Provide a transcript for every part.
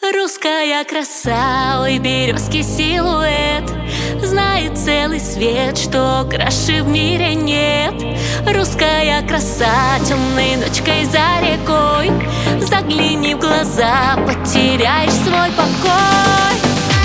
Русская краса, ой, березки силуэт. Знает целый свет, что краше в мире нет. Русская краса, темной ночкой за рекой. Загляни в глаза, потеряешь свой покой.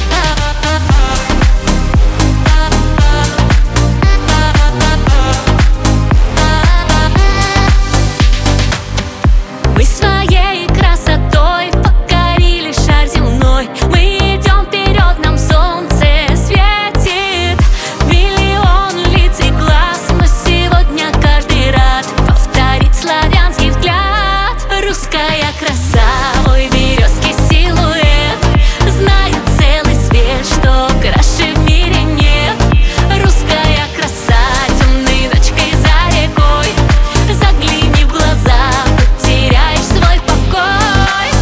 Мы своей красотой покорили шар земной. Мы идем вперед, нам солнце светит. Миллион лиц и глаз, но сегодня каждый рад повторить славянский взгляд. Русская краса, ой, березки силуэт. Знает целый свет, что краше в мире нет. Русская краса, темной ночкой за рекой. Загляни в глаза, потеряешь свой покой.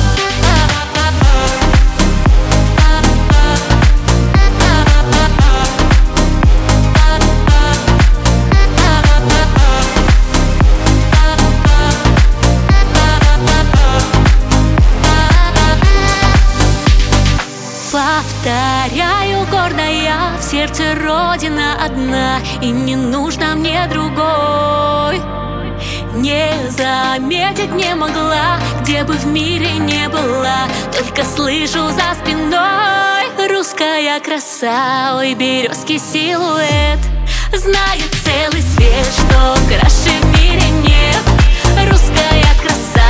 Повторяю гордая, в сердце Родина одна, и не нужно мне другой. Не заметить не могла, где бы в мире не была, только слышу за спиной. Русская краса, ой, березки силуэт. Знает целый свет, что краше в мире нет. Русская краса,